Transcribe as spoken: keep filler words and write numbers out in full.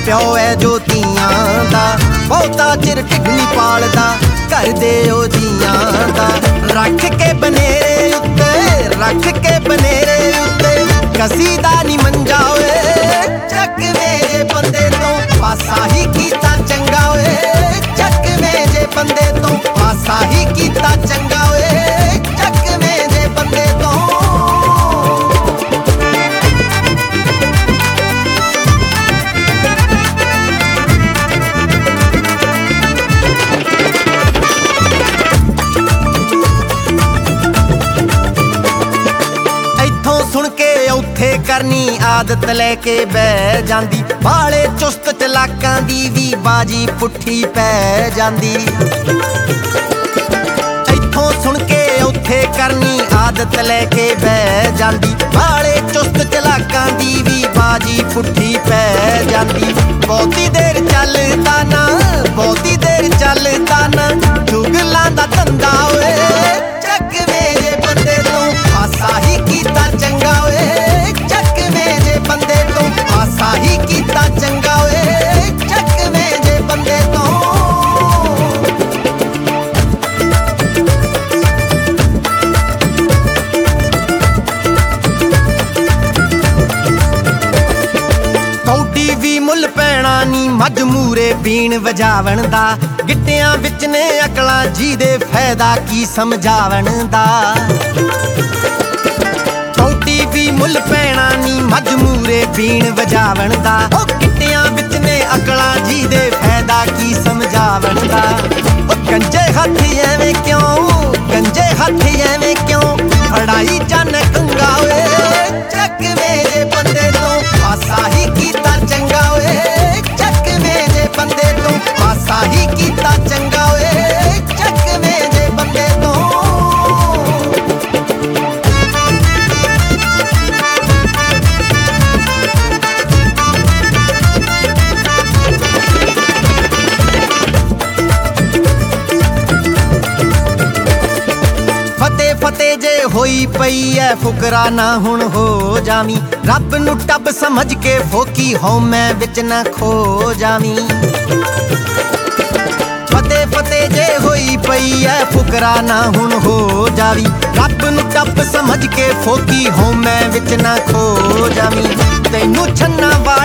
ਪਿਓ ਐ ਜੋਤੀਆਂ ਦਾ, ਬਹੁਤਾ ਚਿਰ ਢਿੱਡ ਨੀ ਪਾਲਦਾ ਘਰ ਦੇ ਉਹ ਜੀਆਂ ਦਾ। ਰੱਖ ਕੇ ਬਨੇਰੇ ਉੱਤੇ, ਰੱਖ ਕੇ ਬਨੇਰੇ ਉੱਤੇ ਕਸੀਦਾ ਨੀ ਮੰਜਾ ਓਏ, ਚੱਕਵੇਂ ਜੇ ਬੰਦੇ ਤੋਂ ਪਾਸਾ ਹੀ ਕੀਤਾ ਚੰਗਾ ਓਏ, ਚੱਕਵੇਂ ਜੇ ਬੰਦੇ ਤੋਂ ਪਾਸਾ ਹੀ ਕੀਤਾ ਚੰਗਾ ਓਏ, ਚੱਕਵੇਂ ਜੇ ਬੰਦੇ ਤੋਂ। ਸੁਣ ਕੇ ਉੱਥੇ ਕਰਨੀ ਆਦਤ ਲੈ ਕੇ ਬਹਿ ਜਾਂਦੀ, ਬਾਲੇ ਚੁਸਤ ਚਲਾਕਾਂ ਦੀ ਵੀ ਬਾਜੀ ਪੁੱਠੀ ਪੈ ਜਾਂਦੀ। ਇੱਥੋਂ ਸੁਣ ਕੇ ਉੱਥੇ ਕਰਨੀ ਆਦਤ ਲੈ ਕੇ ਬਹਿ ਜਾਂਦੀ, ਬਾਲੇ ਚੁਸਤ ਚਲਾਕਾਂ ਦੀ ਵੀ ਬਾਜੀ ਪੁੱਠੀ ਪੈ ਜਾਂਦੀ। ਬਹੁਤੀ ਦੇਰ ਚੱਲਦਾ ਨਾ, ਬਹੁਤੀ ਦੇਰ ਚੱਲਦਾ ਨਾ ਚੁਗਲਾਂ ਦਾ ਧੰਦਾ ਓਏ, ਚੱਕਵੇਂ ਜੇ ਬੰਦੇ ਤੋਂ ਪਾਸਾ ਹੀ ਕੀਤਾ ਚੰਗਾ ਓਏ, ਚੱਕਵੇਂ ਜੇ ਬੰਦੇ ਤੋਂ ਪਾਸਾ ਹੀ ਕੀਤਾ ਚੰਗਾ ਓਏ, ਚੱਕਵੇਂ ਜੇ ਬੰਦੇ ਤੋਂ। ਕੌਡੀ ਵੀ ਮੁੱਲ ਪੈਣਾ ਨੀ ਮੱਝ ਮੂਰੇ ਬੀਣ ਵਜਾਵਣ ਦਾ, ਗਿੱਟਿਆਂ ਵਿੱਚ ਨੇ ਅਕਲਾਂ ਜਿਹਦੇ ਫਾਇਦਾ ਕੀ ਸਮਝਾਵਣ ਦਾ। ਕੌਡੀ ਵੀ ਮੁੱਲ ਪੈਣਾ ਨੀ ਮੱਝ ਮੂਰੇ ਬੀਣ ਵਜਾਵਣ ਦਾ, ਉਹ ਗਿੱਟਿਆਂ ਵਿੱਚ ਨੇ ਅਕਲਾਂ ਜਿਹਦੇ ਫਾਇਦਾ ਕੀ ਸਮਝਾਵਣ ਦਾ। ਉਹ ਗੰਜੇ ਹੱਥ ਐਵੇਂ ਕਿਉਂ, ਗੰਜੇ ਹੱਥ ਐਵੇਂ ਕਿਉਂ ਫੜਾਈ ਜਾਨ ਕੰਗਾ ਓਏ, ਚੱਕਵੇਂ ਜੇ ਬੰਦੇ ਤੋਂ ਪਾਸਾ ਹੀ ਕੀਤਾ ਚੰਗਾ ਓਏ, ਚੱਕਵੇਂ ਜੇ ਬੰਦੇ ਤੋਂ ਪਾਸਾ ਹੀ ਕੀਤਾ ਚੰਗਾ ਓਏ, ਚੱਕਵੇਂ ਜੇ ਬੰਦੇ ਤੋਂ। ਫਤਿਹ ਫਤਿਹ ਜੇ ਹੋਈ ਪਈ ਐ ਫੁਕਰਾ ਨਾ ਹੁਣ ਹੋ ਜਾਵੀਂ, ਰੱਬ ਨੂੰ ਟੱਬ ਸਮਝ ਕੇ ਫੋਕੀ ਹਉਮੈ ਵਿੱਚ ਨਾ ਖੋ ਜਾਵੀਂ। ਫਤਿਹ ਫਤਿਹ ਜੇ ਹੋਈ ਪਈ ਐ ਫੁਕਰਾ ਨਾ ਹੁਣ ਹੋ ਜਾਵੀਂ, ਰੱਬ ਨੂੰ ਟੱਬ ਸਮਝ ਕੇ ਫੋਕੀ ਹਉਮੈ ਵਿੱਚ ਨਾ ਖੋ ਜਾਵੀਂ। ਤੈਨੂੰ ਛੰਨਾ